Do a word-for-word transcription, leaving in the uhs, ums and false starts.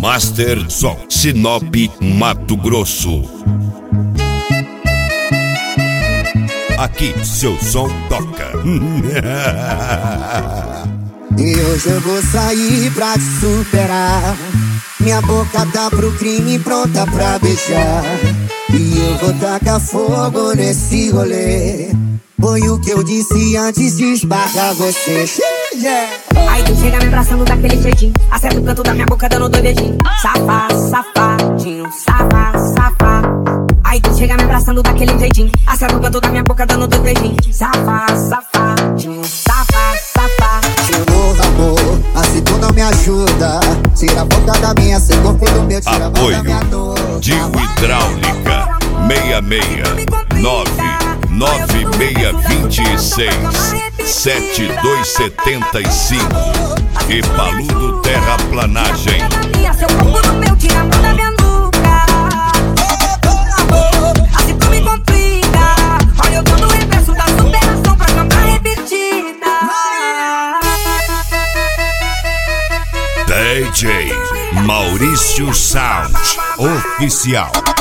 Master Som, Sinop, Mato Grosso. Aqui seu som toca. E hoje eu vou sair pra te superar. Minha boca tá pro crime, pronta pra beijar. E eu vou tacar fogo nesse rolê. Foi o que eu disse antes de esbarrar você. Yeah. Aí tu chega me abraçando daquele jeitinho, acerta o canto da minha boca dando dois dedinhos. Safá, safadinho, safá, safá. Aí tu chega me abraçando daquele jeitinho, acerta o canto da minha boca dando dois dedinhos. Safá, safadinho, safá, safá. Chegou amor, assim tu não me ajuda. Tira a boca da minha, seu corpo do meu, tira a boca da minha dor. Dio Hidráulica seis seis nove nove seis dois seis sete dois sete cinco e Paludo Terraplanagem. Seu corpo do meu, tira a mão da minha nuca. Assim tu me complica. Olha eu dando o reverso da superação pra cama repetida. D J Maurício Sound Oficial.